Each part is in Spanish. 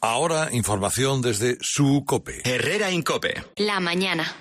Ahora, información desde su COPE. Herrera Incope. La mañana.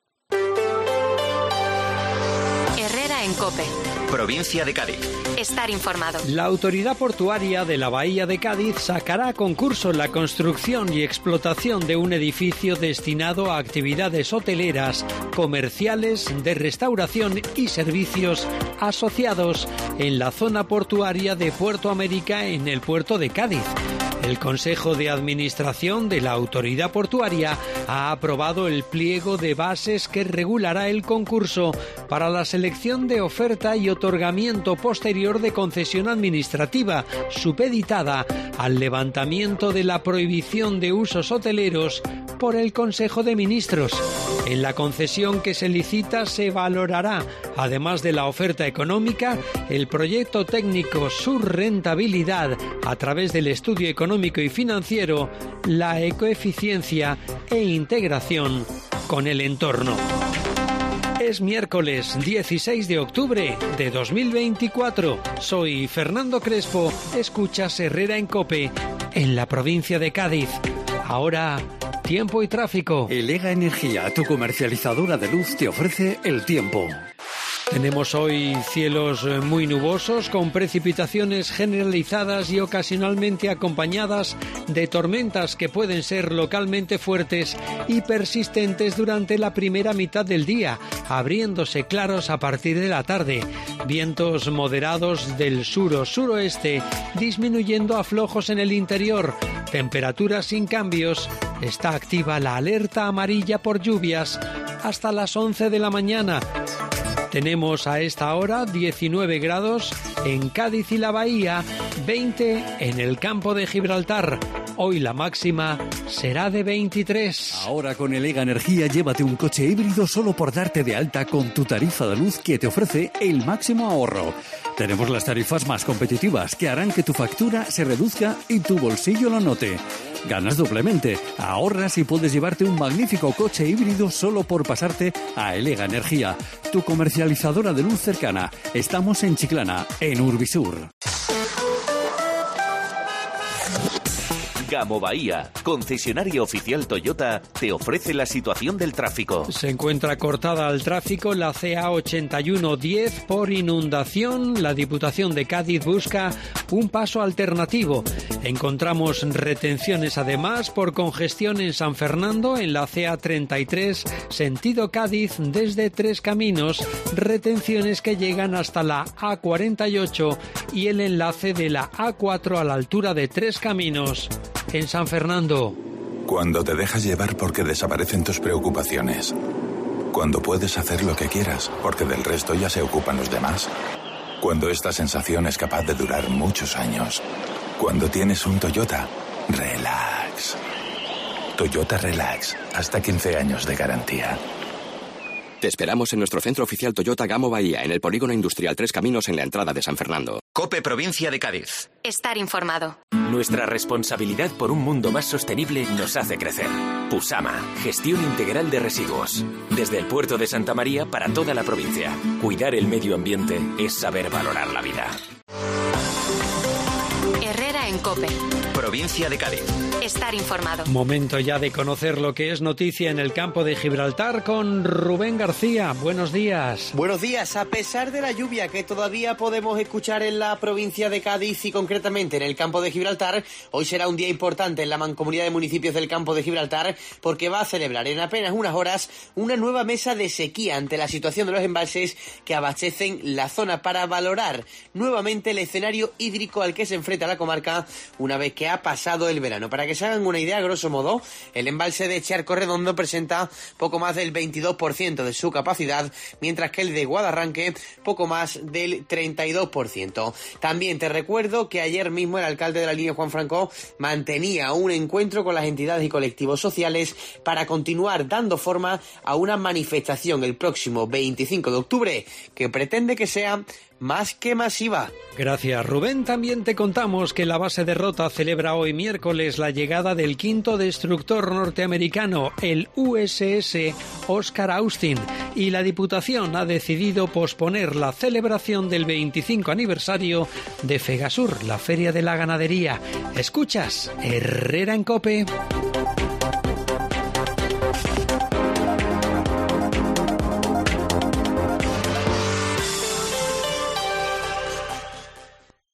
Herrera en COPE. Provincia de Cádiz. Estar informado. La Autoridad Portuaria de la Bahía de Cádiz sacará a concurso la construcción y explotación de un edificio destinado a actividades hoteleras, comerciales, de restauración y servicios asociados en la zona portuaria de Puerto América en el puerto de Cádiz. El Consejo de Administración de la Autoridad Portuaria ha aprobado el pliego de bases que regulará el concurso para la selección de oferta y otorgamiento posterior de concesión administrativa, supeditada al levantamiento de la prohibición de usos hoteleros por el Consejo de Ministros. En la concesión que se licita se valorará, además de la oferta económica, el proyecto técnico, su rentabilidad a través del estudio económico y financiero, la ecoeficiencia e integración con el entorno. Es miércoles 16 de octubre de 2024. Soy Fernando Crespo. Escuchas Herrera en COPE en la provincia de Cádiz. Ahora, tiempo y tráfico. Elega Energía, tu comercializadora de luz, te ofrece el tiempo. Tenemos hoy cielos muy nubosos, con precipitaciones generalizadas y ocasionalmente acompañadas de tormentas que pueden ser localmente fuertes y persistentes durante la primera mitad del día, abriéndose claros a partir de la tarde. Vientos moderados del sur o suroeste, disminuyendo a flojos en el interior. Temperaturas sin cambios. Está activa la alerta amarilla por lluvias hasta las 11 de la mañana. Tenemos a esta hora 19 grados en Cádiz y la Bahía, 20 en el campo de Gibraltar. Hoy la máxima será de 23. Ahora con Elega Energía llévate un coche híbrido solo por darte de alta con tu tarifa de luz que te ofrece el máximo ahorro. Tenemos las tarifas más competitivas que harán que tu factura se reduzca y tu bolsillo lo note. Ganas doblemente, ahorras y puedes llevarte un magnífico coche híbrido solo por pasarte a Elega Energía, tu comercializadora de luz cercana. Estamos en Chiclana, en Urbisur. Gamo Bahía, concesionario oficial Toyota, te ofrece la situación del tráfico. Se encuentra cortada al tráfico la CA 8110 por inundación. La Diputación de Cádiz busca un paso alternativo. Encontramos retenciones además por congestión en San Fernando en la CA 33, sentido Cádiz desde Tres Caminos, retenciones que llegan hasta la A48 y el enlace de la A4 a la altura de Tres Caminos. En San Fernando. Cuando te dejas llevar porque desaparecen tus preocupaciones. Cuando puedes hacer lo que quieras porque del resto ya se ocupan los demás. Cuando esta sensación es capaz de durar muchos años. Cuando tienes un Toyota, relax. Toyota Relax, hasta 15 años de garantía. Te esperamos en nuestro centro oficial Toyota Gamo Bahía, en el Polígono Industrial Tres Caminos, en la entrada de San Fernando. COPE Provincia de Cádiz. Estar informado. Nuestra responsabilidad por un mundo más sostenible nos hace crecer. Pusama, gestión integral de residuos. Desde el puerto de Santa María para toda la provincia. Cuidar el medio ambiente es saber valorar la vida. Herrera en COPE. Provincia de Cádiz. Estar informado. Momento ya de conocer lo que es noticia en el campo de Gibraltar con Rubén García. Buenos días. Buenos días. A pesar de la lluvia que todavía podemos escuchar en la provincia de Cádiz y concretamente en el campo de Gibraltar, hoy será un día importante en la Mancomunidad de Municipios del campo de Gibraltar porque va a celebrar en apenas unas horas una nueva mesa de sequía ante la situación de los embalses que abastecen la zona para valorar nuevamente el escenario hídrico al que se enfrenta la comarca una vez que ha pasado el verano. Para que se hagan una idea, a grosso modo, el embalse de Charco Redondo presenta poco más del 22% de su capacidad, mientras que el de Guadarranque poco más del 32%. También te recuerdo que ayer mismo el alcalde de la línea, Juan Franco, mantenía un encuentro con las entidades y colectivos sociales para continuar dando forma a una manifestación el próximo 25 de octubre que pretende que sea más que masiva. Gracias, Rubén. También te contamos que la base de Rota celebra hoy miércoles la llegada del quinto destructor norteamericano, el USS Oscar Austin, y la Diputación ha decidido posponer la celebración del 25 aniversario de Fegasur, la Feria de la Ganadería. Escuchas Herrera en COPE.